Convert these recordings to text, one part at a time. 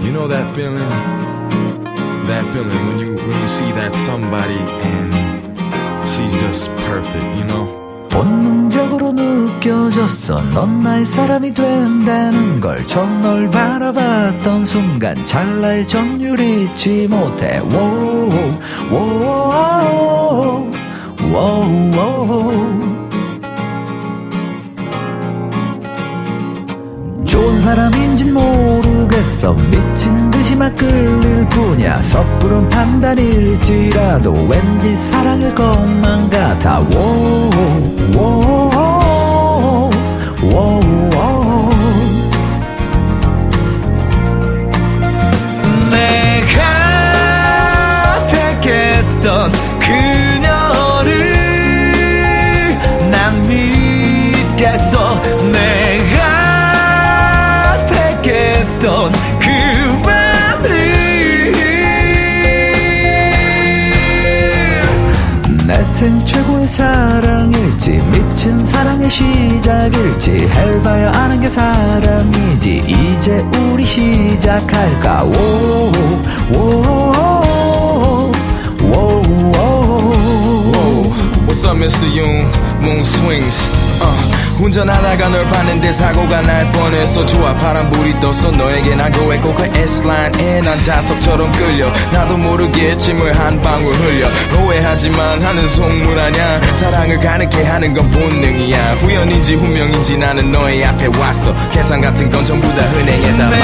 You know that feeling? That feeling when you see that somebody and she's just perfect, you know? 본능적으로 느껴졌어. 넌 나의 사람이 된다는 걸. 처음 널 바라봤던 순간 찰나의 전율 잊지 못해. Wow, wow, wow, wow. 좋은 사람인진 모르겠어. 미친 듯이 막 끌릴 뿐이야. 섣부른 판단일지라도 왠지 사랑일 것만 같아. Wow, wow, wow, wow. 내가 택했던 그녀를 난 믿겠어. 내가 택했던 그 밤을 내 생 최고의 사랑일지 미친 사랑의 시작일지 해봐야 아는 게 사랑이지. 이제 우리 시작할까. 오, 오, 오, 오, 오. What's up, Mr. Yoon? Moon swings. 운전하다가 널 봤는데 사고가 날 뻔했어. 좋아 파란불이 떴어. 너에게 난 고했고 그 S라인에 난 자석처럼 끌려. 나도 모르게 침을 한 방울 흘려. 오해하지만 하는 속물 아냐. 사랑을 가르게 하는 건 본능이야. 우연인지 운명인지 나는 너의 앞에 왔어. 계산 같은 건 전부 다 은행에다 맡겨.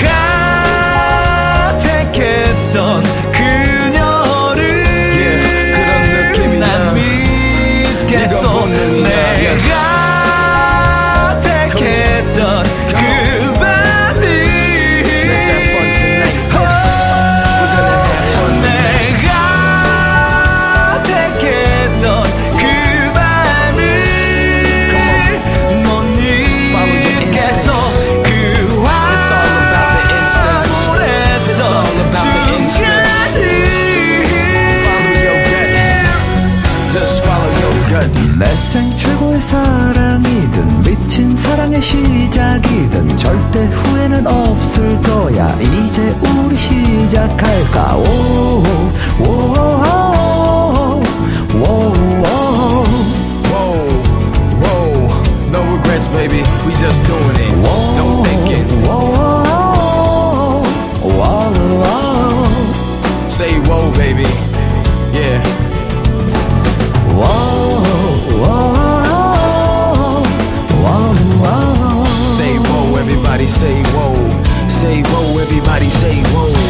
내가 택했던 그녀를 그런 느낌이야. 난 믿겠어. 내가 택했던 그 밤을 Let's have fun tonight. We're gonna have fun. 내가 택했던 그 밤을 못 잊겠어. 그와 It's all about the instant. It's all about the instant. Follow your gut. Just follow your gut. 내 생 최고의 사랑이든 미친 사랑의 시작이든 절대 후회는 없을 거야. 이제 우리 시작할까. 오, 오, 오, 오, 오. Whoa, whoa, no regrets, baby. We just doing it. No thinking. Say whoa, baby. Yeah. Say whoa, everybody say whoa. Say whoa, everybody say whoa.